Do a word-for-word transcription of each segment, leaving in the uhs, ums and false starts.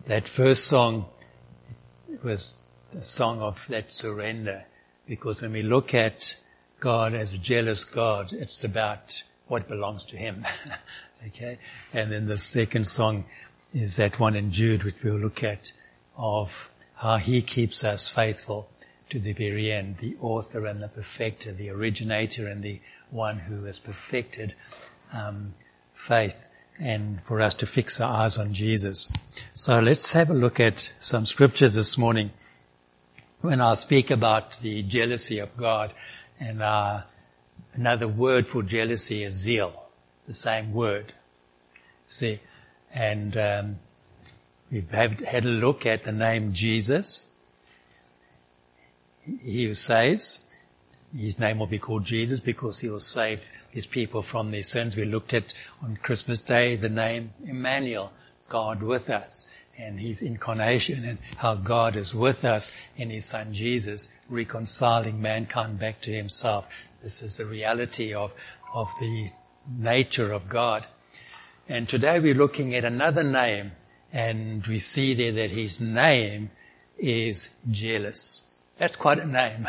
that first song was a song of that surrender, because when we look at God as a jealous God, it's about what belongs to Him. Okay? And then the second song is that one in Jude, which we'll look at, of how He keeps us faithful to the very end, the author and the perfecter, the originator and the one who has perfected um, faith, and for us to fix our eyes on Jesus. So let's have a look at some scriptures this morning when I speak about the jealousy of God. And uh, another word for jealousy is zeal. It's the same word. See, and um, we've had, had a look at the name Jesus. He who saves, His name will be called Jesus because He will save His people from their sins. We looked at on Christmas Day the name Emmanuel, God with us, and His incarnation, and how God is with us in His Son Jesus, reconciling mankind back to Himself. This is the reality of, of the nature of God. And today we're looking at another name, and we see there that His name is jealous. That's quite a name.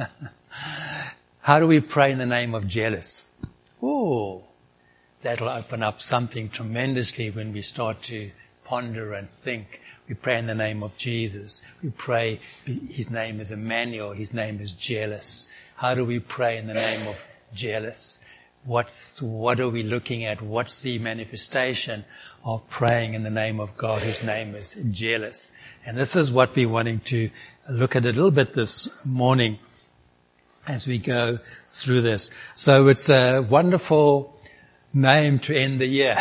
How do we pray in the name of jealous? Oh, that'll open up something tremendously when we start to ponder and think. We pray in the name of Jesus. We pray, His name is Emmanuel. His name is jealous. How do we pray in the name of jealous? What's, what are we looking at? What's the manifestation of praying in the name of God whose name is jealous? And this is what we're wanting to look at a little bit this morning as we go through this. So it's a wonderful name to end the year.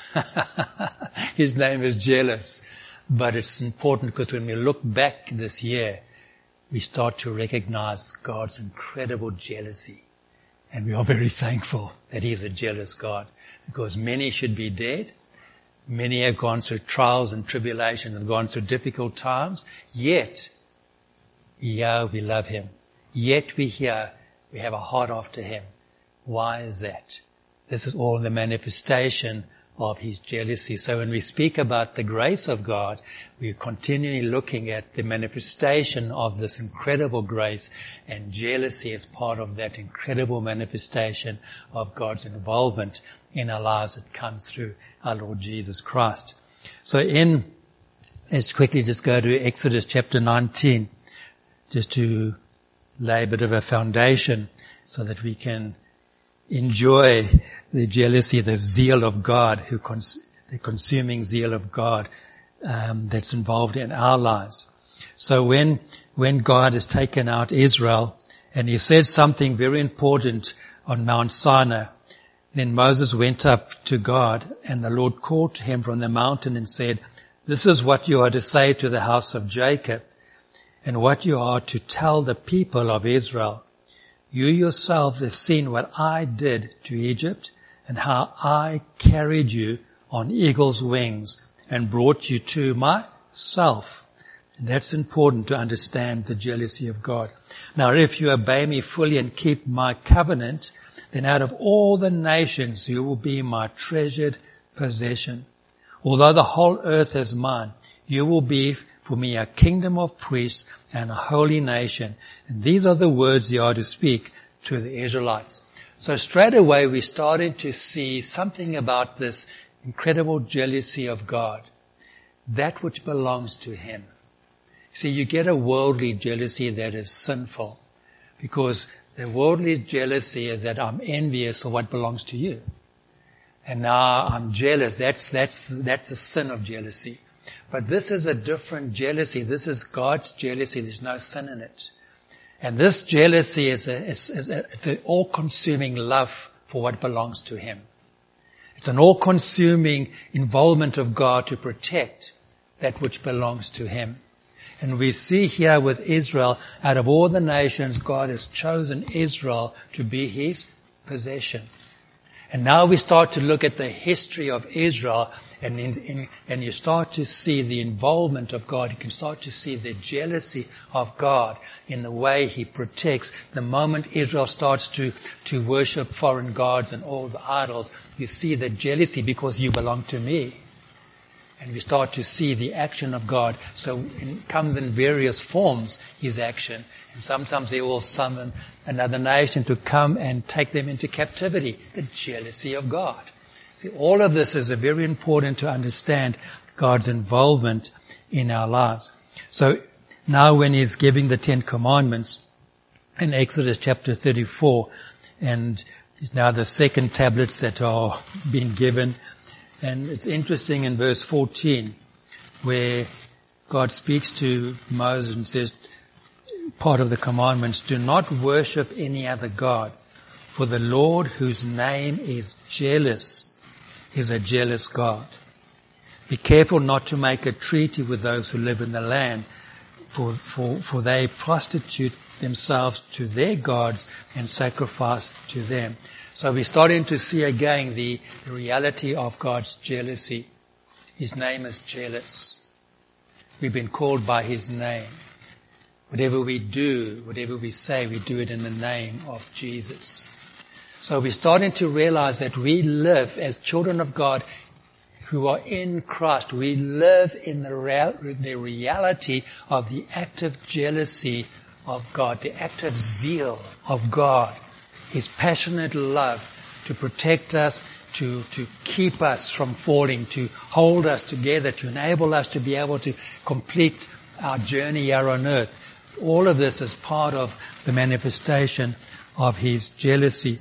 His name is jealous. But it's important because when we look back this year, we start to recognize God's incredible jealousy. And we are very thankful that He is a jealous God, because many should be dead. Many have gone through trials and tribulation and gone through difficult times. Yet, yeah, we love Him. Yet we here, we have a heart after Him. Why is that? This is all the manifestation of His jealousy. So when we speak about the grace of God, we're continually looking at the manifestation of this incredible grace, and jealousy is part of that incredible manifestation of God's involvement in our lives that comes through our Lord Jesus Christ. So in, let's quickly just go to Exodus chapter nineteen, just to lay a bit of a foundation so that we can enjoy the jealousy, the zeal of God, who cons- the consuming zeal of God um, that's involved in our lives. So when when God has taken out Israel, and He said something very important on Mount Sinai, then Moses went up to God, and the Lord called to him from the mountain and said, "This is what you are to say to the house of Jacob, and what you are to tell the people of Israel. You yourselves have seen what I did to Egypt, and how I carried you on eagle's wings and brought you to myself." And that's important to understand the jealousy of God. "Now if you obey me fully and keep my covenant, then out of all the nations you will be my treasured possession. Although the whole earth is mine, you will be for me a kingdom of priests and a holy nation." And these are the words you are to speak to the Israelites. So straight away we started to see something about this incredible jealousy of God, that which belongs to Him. See, you get a worldly jealousy that is sinful, because the worldly jealousy is that I'm envious of what belongs to you. And now I'm jealous. That's, that's, that's a sin of jealousy. But this is a different jealousy. This is God's jealousy. There's no sin in it. And this jealousy is, a, is, is a, it's an all-consuming love for what belongs to Him. It's an all-consuming involvement of God to protect that which belongs to Him. And we see here with Israel, out of all the nations, God has chosen Israel to be His possession. And now we start to look at the history of Israel, and in, in, and you start to see the involvement of God. You can start to see the jealousy of God in the way He protects. The moment Israel starts to, to worship foreign gods and all the idols, you see the jealousy, because you belong to me. And we start to see the action of God. So it comes in various forms, his action. And sometimes he will summon another nation to come and take them into captivity. The jealousy of God. See, all of this is very important to understand God's involvement in our lives. So now when he's giving the Ten Commandments in Exodus chapter thirty-four, and it's now the second tablets that are being given. And it's interesting in verse fourteen, where God speaks to Moses and says, part of the commandments, do not worship any other God, for the Lord whose name is jealous is a jealous God. Be careful not to make a treaty with those who live in the land, for, for, for they prostitute themselves to their gods and sacrifice to them. So we're starting to see again the reality of God's jealousy. His name is jealous. We've been called by his name. Whatever we do, whatever we say, we do it in the name of Jesus. So we're starting to realize that we live as children of God who are in Christ. We live in the, real, the reality of the active jealousy of God, the active zeal of God. His passionate love to protect us, to, to keep us from falling, to hold us together, to enable us to be able to complete our journey here on earth. All of this is part of the manifestation of his jealousy.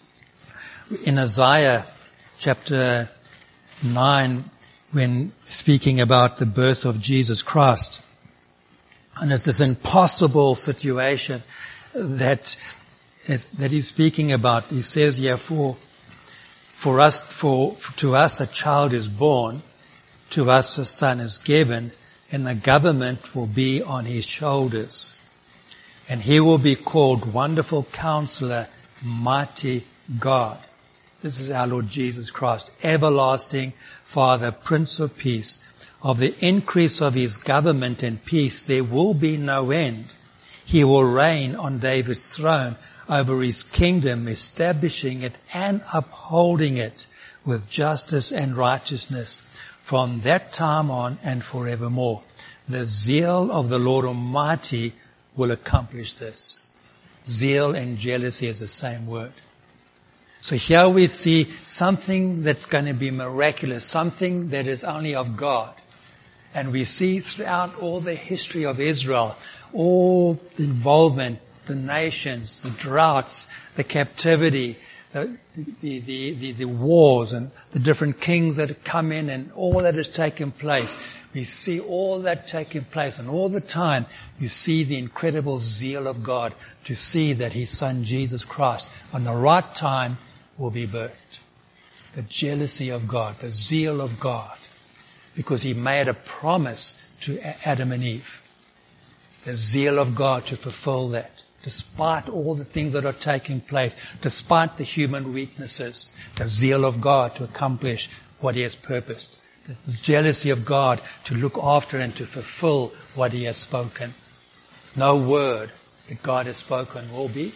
In Isaiah chapter nine, when speaking about the birth of Jesus Christ, and it's this impossible situation that As, that he's speaking about. He says here, for, for us, for, to us a child is born, to us a son is given, and the government will be on his shoulders. And he will be called Wonderful Counselor, Mighty God. This is our Lord Jesus Christ, Everlasting Father, Prince of Peace. Of the increase of his government and peace there will be no end. He will reign on David's throne over his kingdom, establishing it and upholding it with justice and righteousness from that time on and forevermore. The zeal of the Lord Almighty will accomplish this. Zeal and jealousy is the same word. So here we see something that's going to be miraculous, something that is only of God. And we see throughout all the history of Israel, all the involvement, the nations, the droughts, the captivity, the, the, the, the, the wars and the different kings that have come in and all that has taken place. We see all that taking place, and all the time you see the incredible zeal of God to see that his son Jesus Christ on the right time will be birthed. The jealousy of God, the zeal of God, because he made a promise to Adam and Eve. The zeal of God to fulfill that. Despite all the things that are taking place, despite the human weaknesses, the zeal of God to accomplish what he has purposed. The jealousy of God to look after and to fulfill what he has spoken. No word that God has spoken will be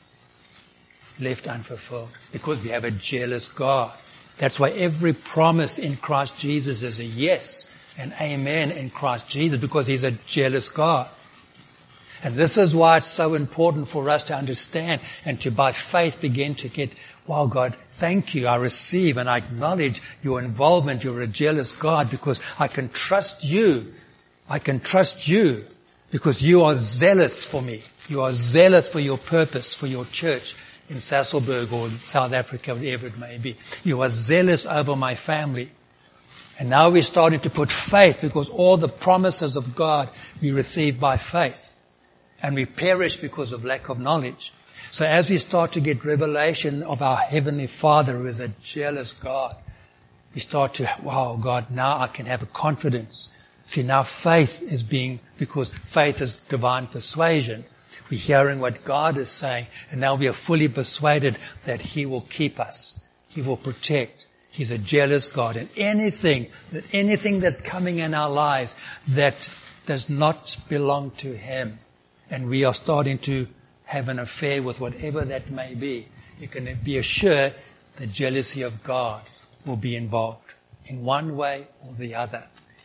left unfulfilled, because we have a jealous God. That's why every promise in Christ Jesus is a yes and amen in Christ Jesus, because he's a jealous God. And this is why it's so important for us to understand and to by faith begin to get, wow, God, thank you. I receive and I acknowledge your involvement. You're a jealous God, because I can trust you. I can trust you because you are zealous for me. You are zealous for your purpose, for your church in Sasolburg or South Africa, wherever it may be. You are zealous over my family. And now we're starting to put faith, because all the promises of God we receive by faith. And we perish because of lack of knowledge. So as we start to get revelation of our Heavenly Father, who is a jealous God, we start to, wow, God, now I can have a confidence. See, now faith is being, because faith is divine persuasion. We're hearing what God is saying, and now we are fully persuaded that he will keep us. He will protect. He's a jealous God. And anything, that anything that's coming in our lives that does not belong to him, and we are starting to have an affair with whatever that may be, you can be assured the jealousy of God will be involved in one way or the other.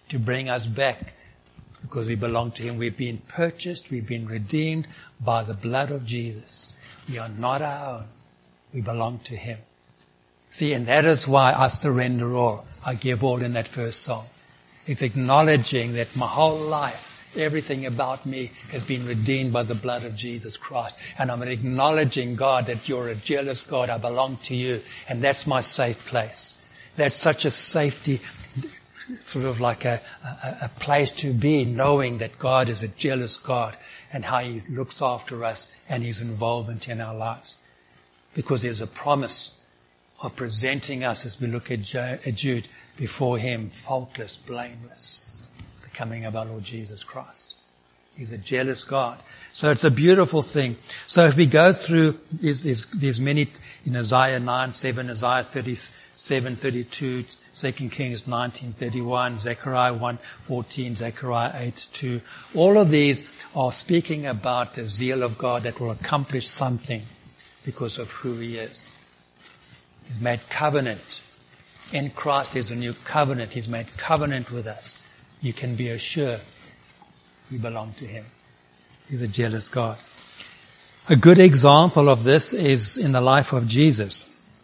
to bring us back because we belong to Him. We've been purchased, we've been redeemed by the blood of Jesus. We are not our own. We belong to Him. See, and that is why I surrender all. I give all in that first song. It's acknowledging that my whole life, everything about me has been redeemed by the blood of Jesus Christ. And I'm acknowledging, God, that you're a jealous God. I belong to you. And that's my safe place. That's such a safety, sort of like a, a, a place to be, knowing that God is a jealous God and how He looks after us and His involvement in our lives. Because there's a promise of presenting us, as we look at Jude, before Him, faultless, blameless, the coming of our Lord Jesus Christ. He's a jealous God. So it's a beautiful thing. So if we go through, there's, there's, there's many in Isaiah nine seven, Isaiah thirty-seven thirty-two, Second Kings nineteen thirty-one, Zechariah one fourteen, Zechariah eight two. All of these are speaking about the zeal of God that will accomplish something because of who He is. He's made covenant. In Christ there's a new covenant. He's made covenant with us. You can be assured we belong to Him. He's a jealous God. A good example of this is in the life of Jesus.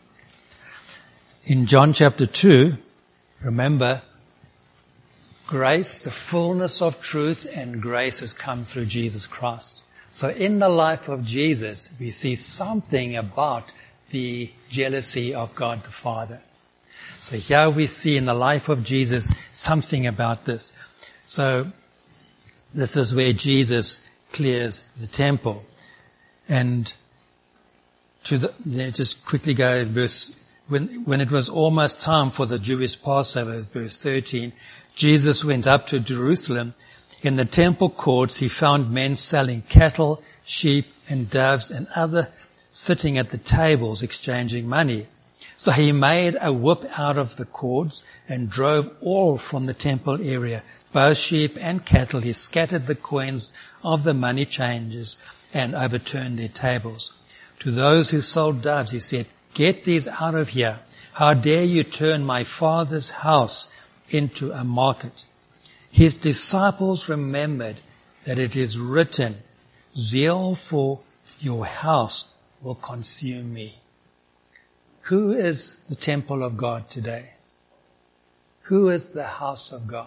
In John chapter two, remember, grace, the fullness of truth and grace has come through Jesus Christ. So in the life of Jesus, we see something about the jealousy of God the Father. So here we see in the life of Jesus something about this. So this is where Jesus clears the temple. And to the, let's just quickly go to verse, when, when it was almost time for the Jewish Passover, verse thirteen, Jesus went up to Jerusalem. In the temple courts he found men selling cattle, sheep and doves and other sitting at the tables exchanging money. So he made a whip out of the cords and drove all from the temple area, both sheep and cattle. He scattered the coins of the money changers and overturned their tables. To those who sold doves he said, "Get these out of here. How dare you turn my Father's house into a market?" His disciples remembered that it is written, "Zeal for your house will consume me." Who is the temple of God today? Who is the house of God?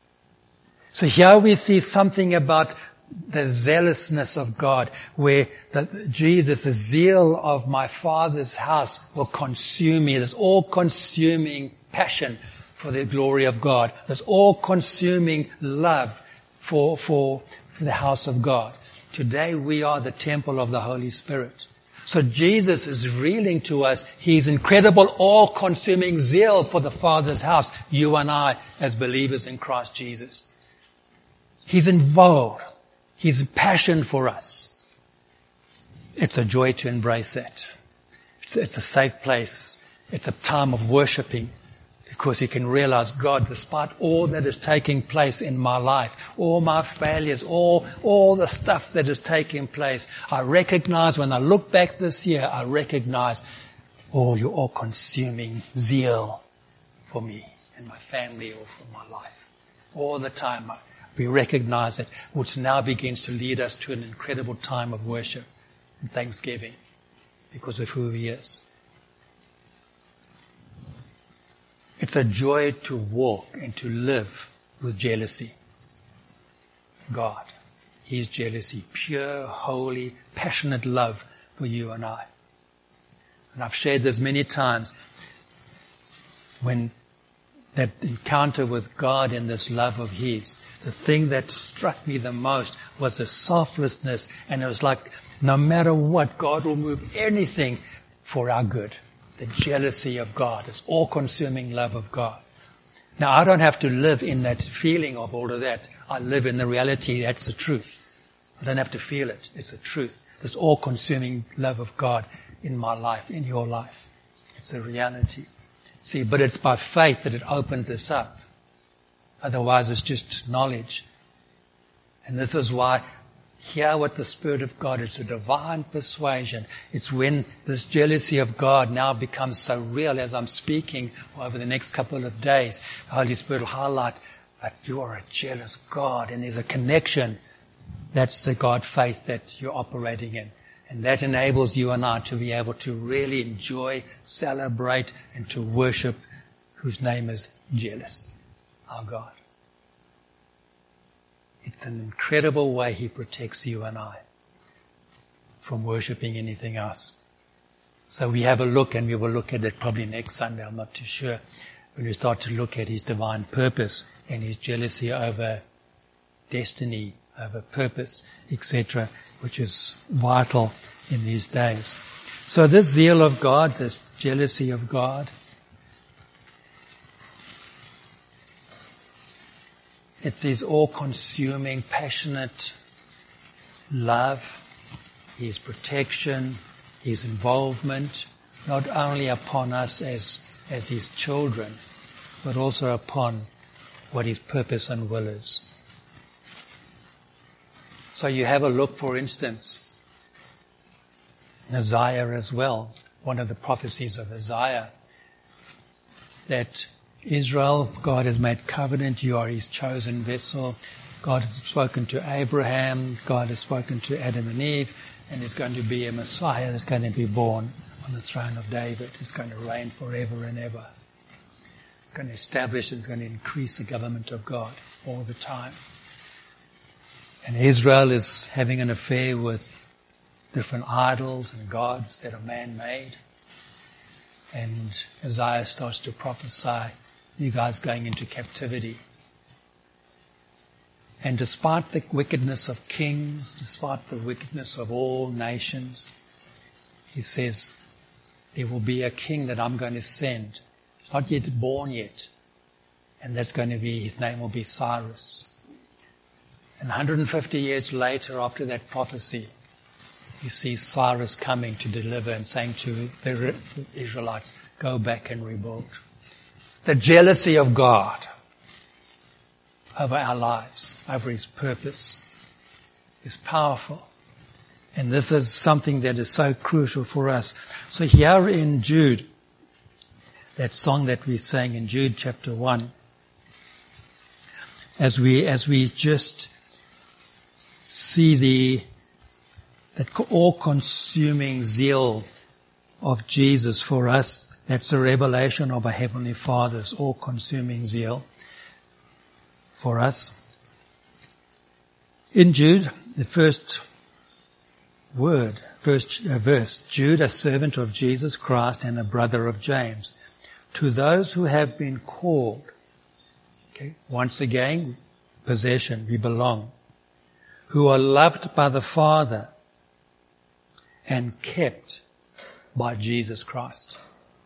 So here we see something about the zealousness of God, where the, Jesus, the zeal of my Father's house will consume me. This all-consuming passion for the glory of God. This all-consuming love for, for, for the house of God. Today we are the temple of the Holy Spirit. So Jesus is revealing to us His incredible all-consuming zeal for the Father's house, you and I as believers in Christ Jesus. He's involved. His passion for us. It's a joy to embrace that. It's, it's a safe place. It's a time of worshiping because you can realize, God, despite all that is taking place in my life, all my failures, all, all the stuff that is taking place, I recognize when I look back this year, I recognize all your all-consuming zeal for me and my family or for my life. All the time I, we recognize it, which now begins to lead us to an incredible time of worship and thanksgiving because of who He is. It's a joy to walk and to live with jealousy. God, His jealousy, pure, holy, passionate love for you and I. And I've shared this many times when that encounter with God in this love of His, the thing that struck me the most was the selflessness, and it was like no matter what, God will move anything for our good. The jealousy of God, this all-consuming love of God. Now I don't have to live in that feeling of all of that. I live in the reality, that's the truth. I don't have to feel it, it's the truth. This all-consuming love of God in my life, in your life. It's a reality. See, but it's by faith that it opens us up. Otherwise it's just knowledge. And this is why hear what the Spirit of God is, a divine persuasion. It's when this jealousy of God now becomes so real as I'm speaking over the next couple of days. The Holy Spirit will highlight But you are a jealous God, and there's a connection. That's the God faith that you're operating in. And that enables you and I to be able to really enjoy, celebrate, and to worship whose name is jealous, our God. It's an incredible way He protects you and I from worshipping anything else. So we have a look, and we will look at it probably next Sunday, I'm not too sure, when we start to look at His divine purpose and His jealousy over destiny, over purpose, et cetera, which is vital in these days. So this zeal of God, this jealousy of God, it's His all-consuming, passionate love, His protection, His involvement, not only upon us as, as His children, but also upon what His purpose and will is. So you have a look, for instance, in Isaiah as well, one of the prophecies of Isaiah, that Israel, God has made covenant, you are His chosen vessel. God has spoken to Abraham, God has spoken to Adam and Eve, and there's going to be a Messiah that's going to be born on the throne of David. He's going to reign forever and ever. He's going to establish and he's going to increase the government of God all the time. And Israel is having an affair with different idols and gods that are man-made. And Isaiah starts to prophesy, you guys going into captivity. And despite the wickedness of kings, despite the wickedness of all nations, he says, there will be a king that I'm going to send. He's not yet born yet. And that's going to be, his name will be Cyrus. And one hundred fifty years later, after that prophecy, you see Cyrus coming to deliver and saying to the Israelites, go back and rebuild. The jealousy of God over our lives, over His purpose, is powerful. And this is something that is so crucial for us. So here in Jude, that song that we sang in Jude chapter one, as we, as we just see the, that all-consuming zeal of Jesus for us, that's a revelation of a Heavenly Father's all-consuming zeal for us. In Jude, the first word, first uh, verse, Jude, a servant of Jesus Christ and a brother of James, to those who have been called. Okay, once again, possession, we belong. Who are loved by the Father and kept by Jesus Christ.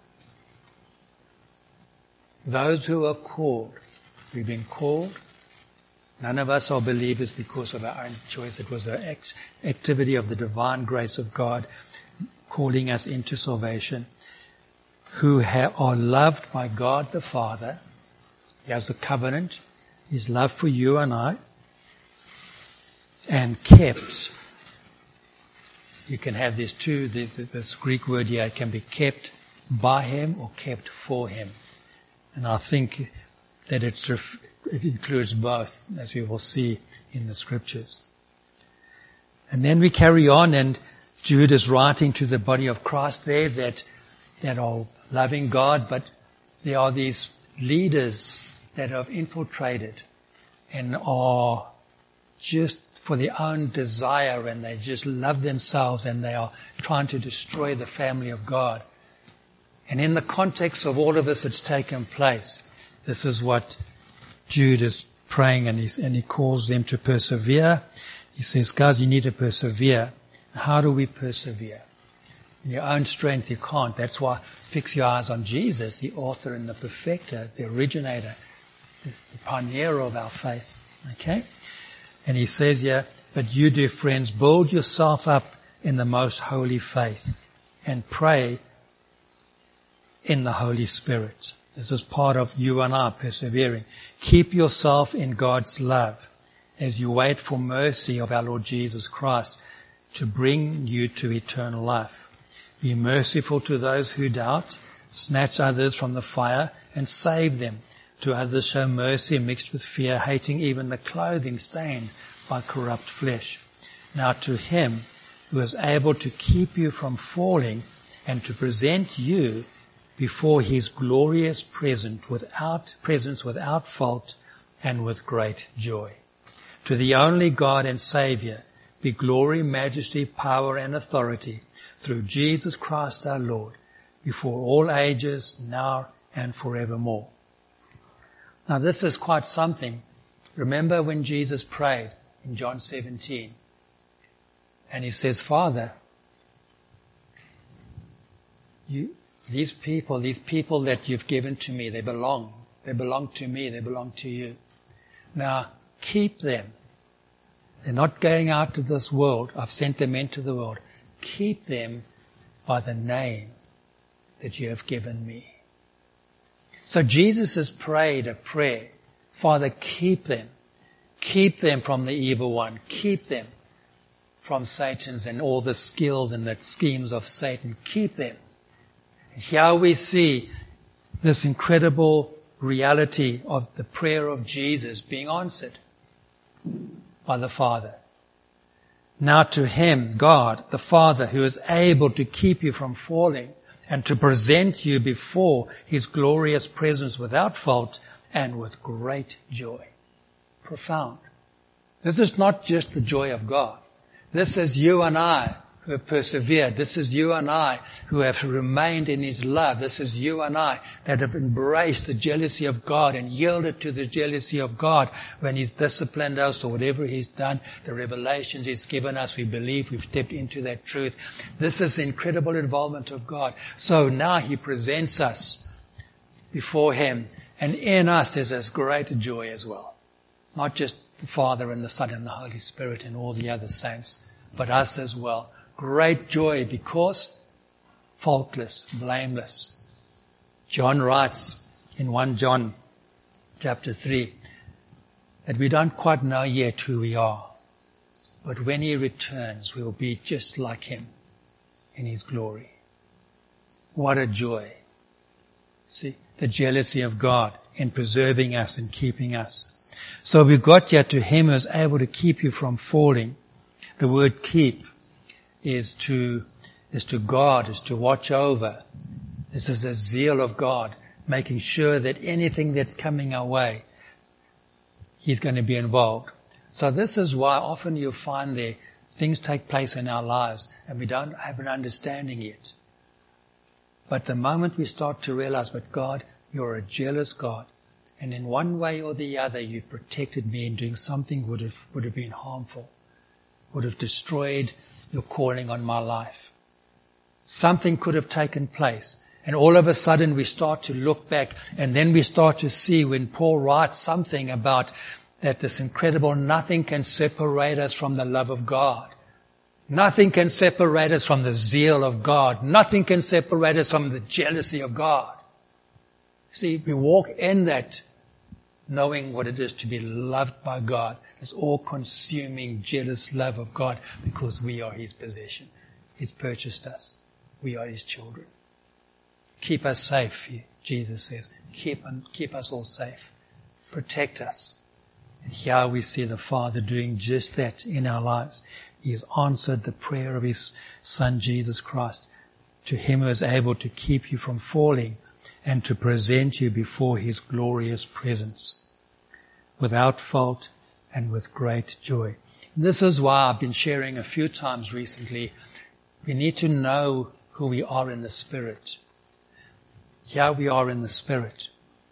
Those who are called, we've been called. None of us are believers because of our own choice. It was the act, activity of the divine grace of God calling us into salvation. Who ha- are loved by God the Father. He has a covenant, His love for you and I, and kept. You can have this too, this, this Greek word here, it can be kept by Him or kept for Him. And I think that it's, it includes both, as we will see in the scriptures. And then we carry on, and Jude is writing to the body of Christ there that, that are loving God, but there are these leaders that have infiltrated and are just for their own desire, and they just love themselves, and they are trying to destroy the family of God. And in the context of all of this that's taken place, this is what Jude is praying, and, he's, and he calls them to persevere. He says, guys, you need to persevere. How do we persevere? In your own strength, you can't. That's why fix your eyes on Jesus, the author and the perfecter, the originator, the, the pioneer of our faith. Okay? And he says here, but you, dear friends, build yourself up in the most holy faith and pray in the Holy Spirit. This is part of you and I persevering. Keep yourself in God's love as you wait for mercy of our Lord Jesus Christ to bring you to eternal life. Be merciful to those who doubt, snatch others from the fire and save them. To others show mercy mixed with fear, hating even the clothing stained by corrupt flesh. Now to him who is able to keep you from falling and to present you before his glorious presence without, presence without fault and with great joy. To the only God and Saviour be glory, majesty, power and authority through Jesus Christ our Lord, before all ages, now and forevermore. Now this is quite something. Remember when Jesus prayed in John seventeen, and he says, Father, you, these people, these people that you've given to me, they belong. They belong to me, they belong to you. Now keep them. They're not going out to this world. I've sent them into the world. Keep them by the name that you have given me. So Jesus has prayed a prayer. Father, keep them. Keep them from the evil one. Keep them from Satan's and all the skills and the schemes of Satan. Keep them. And here we see this incredible reality of the prayer of Jesus being answered by the Father. Now to him, God, the Father, who is able to keep you from falling and to present you before his glorious presence without fault and with great joy. Profound. This is not just the joy of God. This is you and I who have persevered. This is you and I who have remained in his love. This is you and I that have embraced the jealousy of God and yielded to the jealousy of God when he's disciplined us or whatever he's done, the revelations he's given us. We believe we've stepped into that truth. This is the incredible involvement of God. So now he presents us before him, and in us there's this great joy as well. Not just the Father and the Son and the Holy Spirit and all the other saints, but us as well. Great joy because faultless, blameless. John writes in First John chapter three that we don't quite know yet who we are, but when he returns we will be just like him in his glory. What a joy. See, the jealousy of God in preserving us and keeping us. So we've got here to him who is able to keep you from falling. The word keep is to, is to guard, is to watch over. This is the zeal of God, making sure that anything that's coming our way, he's going to be involved. So this is why often you'll find there things take place in our lives and we don't have an understanding yet. But the moment we start to realize, but God, you're a jealous God, and in one way or the other you protected me in doing something would have, would have been harmful, would have destroyed your calling on my life. Something could have taken place. And all of a sudden we start to look back, and then we start to see when Paul writes something about that this incredible nothing can separate us from the love of God. Nothing can separate us from the zeal of God. Nothing can separate us from the jealousy of God. See, we walk in that knowing what it is to be loved by God. This all-consuming, jealous love of God because we are his possession. He's purchased us. We are his children. Keep us safe, Jesus says. Keep, keep us all safe. Protect us. And here we see the Father doing just that in our lives. He has answered the prayer of his Son, Jesus Christ. To him who is able to keep you from falling and to present you before his glorious presence, without fault and with great joy. And this is why I've been sharing a few times recently, we need to know who we are in the Spirit. Here we are in the Spirit.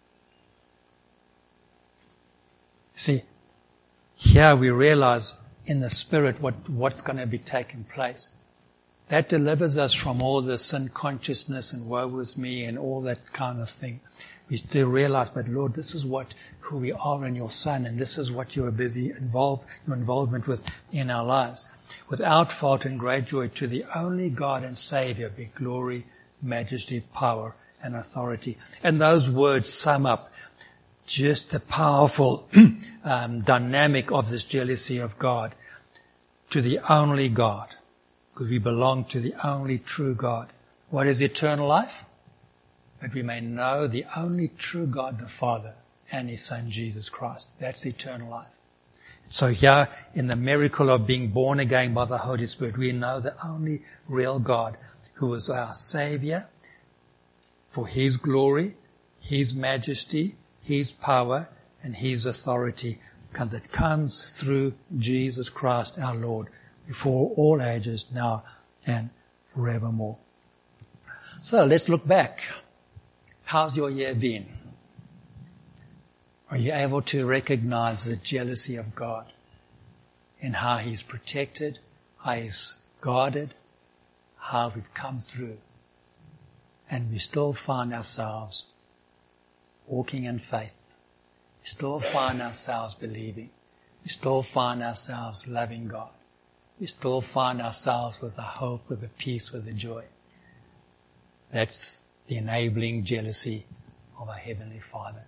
See, here we realize in the Spirit what, what's going to be taking place. That delivers us from all the sin consciousness and woe is me and all that kind of thing. We still realize, but Lord, this is what, who we are in your Son, and this is what you are busy involved, your involvement with in our lives. Without fault and great joy, to the only God and Savior be glory, majesty, power, and authority. And those words sum up just the powerful um, dynamic of this jealousy of God. To the only God, because we belong to the only true God. What is eternal life? That we may know the only true God, the Father, and His Son Jesus Christ. That's eternal life. So here, in the miracle of being born again by the Holy Spirit, we know the only real God, who is our Savior, for His glory, His majesty, His power, and His authority, that comes through Jesus Christ our Lord, before all ages, now and forevermore. So let's look back. How's your year been? Are you able to recognize the jealousy of God and how He's protected, how He's guarded, how we've come through, and we still find ourselves walking in faith? We still find ourselves believing. We still find ourselves loving God. We still find ourselves with the hope, with the peace, with the joy. That's the enabling jealousy of our Heavenly Father.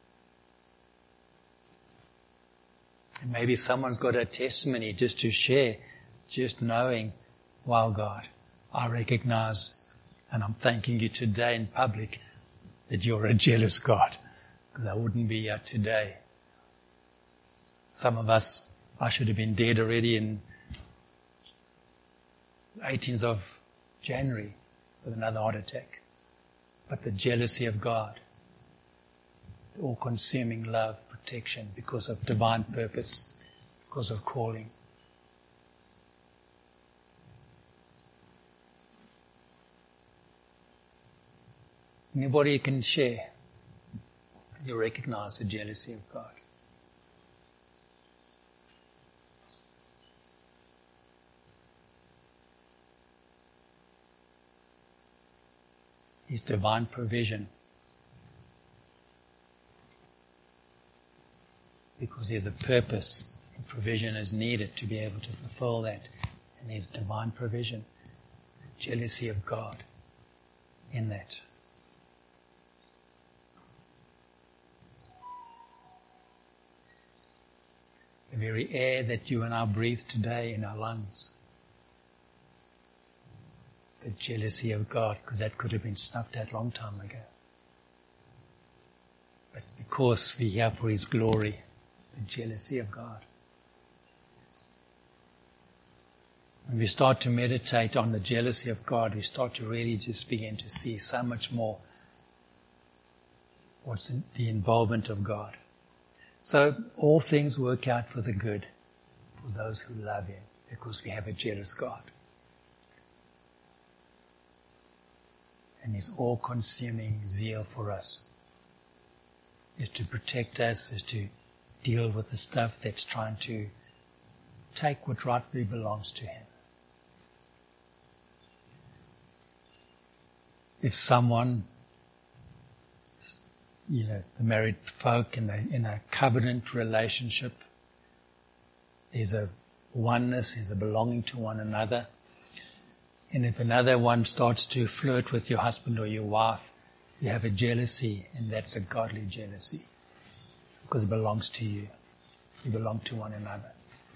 And maybe someone's got a testimony just to share, just knowing, wow, God, I recognize, and I'm thanking you today in public, that you're a jealous God, because I wouldn't be here today. Some of us, I should have been dead already in eighteenth of January with another heart attack. But the jealousy of God, the all-consuming love, protection, because of divine purpose, because of calling. Anybody can share. You recognize the jealousy of God. His divine provision. Because there's a purpose and provision is needed to be able to fulfill that. And there's divine provision. The jealousy of God in that. The very air that you and I breathe today in our lungs. The jealousy of God, because that could have been snuffed out a long time ago. But because we're here for His glory, the jealousy of God. When we start to meditate on the jealousy of God, we start to really just begin to see so much more what's in the involvement of God. So all things work out for the good for those who love Him, because we have a jealous God. And His all-consuming zeal for us is to protect us, is to deal with the stuff that's trying to take what rightfully belongs to Him. If someone, you know, the married folk in a, in a covenant relationship, there's a oneness, there's a belonging to one another. And if another one starts to flirt with your husband or your wife, you have a jealousy, and that's a godly jealousy. Because it belongs to you. You belong to one another.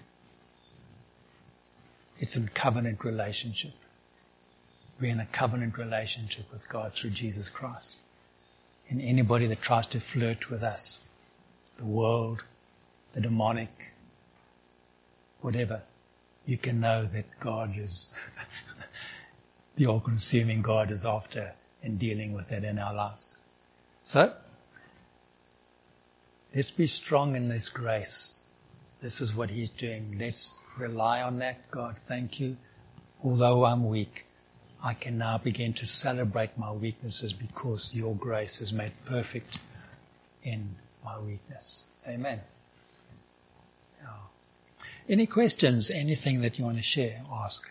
It's a covenant relationship. We're in a covenant relationship with God through Jesus Christ. And anybody that tries to flirt with us, the world, the demonic, whatever, you can know that God is, the all-consuming God is after and dealing with that in our lives. So, let's be strong in this grace. This is what He's doing. Let's rely on that. God, thank you. Although I'm weak, I can now begin to celebrate my weaknesses because your grace is made perfect in my weakness. Amen. Yeah. Any questions? Anything that you want to share? Ask.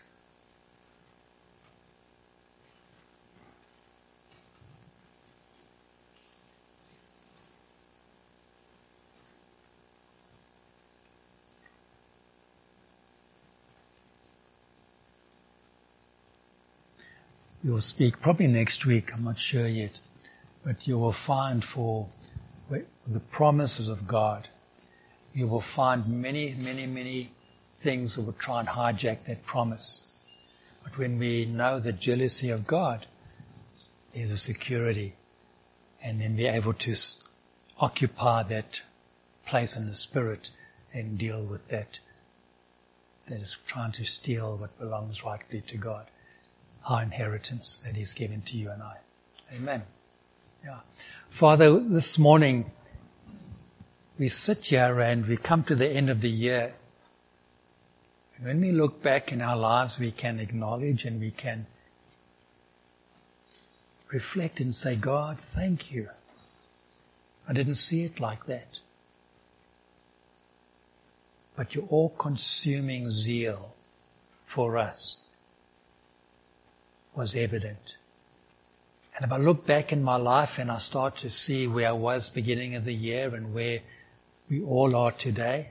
We'll speak probably next week, I'm not sure yet, but you will find for the promises of God, you will find many, many, many things that will try and hijack that promise. But when we know the jealousy of God, there's a security, and then we're able to occupy that place in the Spirit and deal with that that is trying to steal what belongs rightly to God, our inheritance that He's given to you and I. Amen. Yeah. Father, this morning we sit here and we come to the end of the year. And when we look back in our lives, we can acknowledge and we can reflect and say, God, thank you. I didn't see it like that. But your all-consuming zeal for us was evident. And if I look back in my life and I start to see where I was beginning of the year and where we all are today,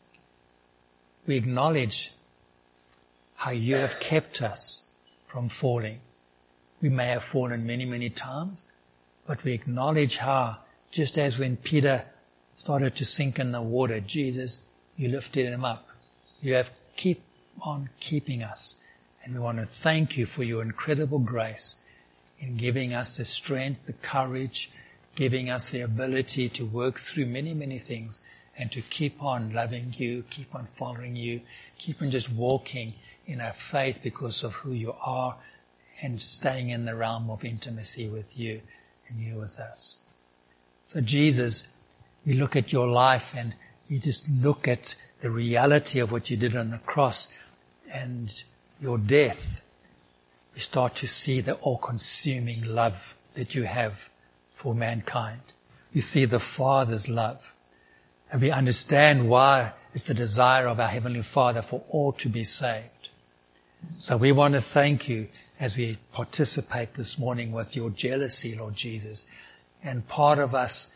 we acknowledge how you have kept us from falling. We may have fallen many, many times, but we acknowledge how, just as when Peter started to sink in the water, Jesus, you lifted him up. You have keep on keeping us. And we want to thank you for your incredible grace in giving us the strength, the courage, giving us the ability to work through many, many things and to keep on loving you, keep on following you, keep on just walking in our faith because of who you are and staying in the realm of intimacy with you and you with us. So Jesus, we look at your life and we just look at the reality of what you did on the cross and your death. We start to see the all-consuming love that you have for mankind. We see the Father's love. And we understand why it's the desire of our Heavenly Father for all to be saved. So we want to thank you as we participate this morning with your jealousy, Lord Jesus. And part of us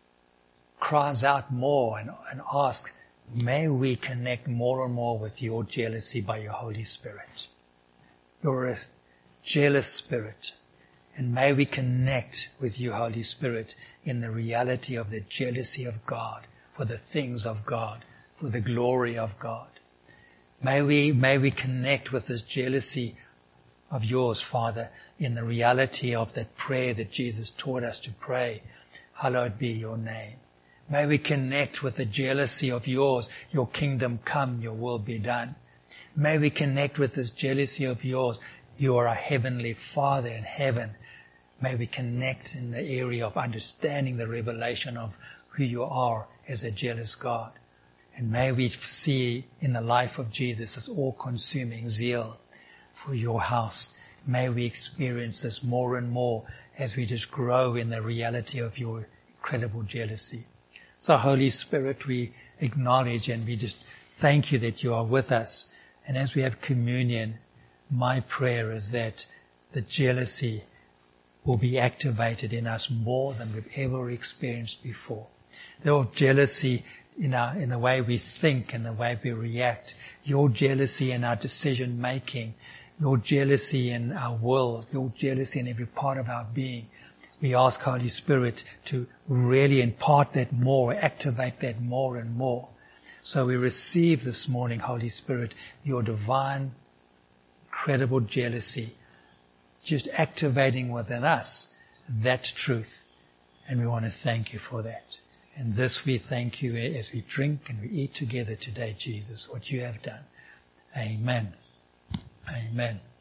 cries out more and, and asks, may we connect more and more with your jealousy by your Holy Spirit. You're a jealous Spirit. And may we connect with you, Holy Spirit, in the reality of the jealousy of God, for the things of God, for the glory of God. May we, may we connect with this jealousy of yours, Father, in the reality of that prayer that Jesus taught us to pray. Hallowed be your name. May we connect with the jealousy of yours, your kingdom come, your will be done. May we connect with this jealousy of yours. You are a heavenly Father in heaven. May we connect in the area of understanding the revelation of who you are as a jealous God. And may we see in the life of Jesus this all-consuming zeal for your house. May we experience this more and more as we just grow in the reality of your incredible jealousy. So Holy Spirit, we acknowledge and we just thank you that you are with us. And as we have communion, my prayer is that the jealousy will be activated in us more than we've ever experienced before. The jealousy in our, in the way we think and the way we react, your jealousy in our decision making, your jealousy in our will, your jealousy in every part of our being. We ask Holy Spirit to really impart that more, activate that more and more. So we receive this morning, Holy Spirit, your divine, incredible jealousy, just activating within us that truth. And we want to thank you for that. And this we thank you as we drink and we eat together today, Jesus, what you have done. Amen. Amen.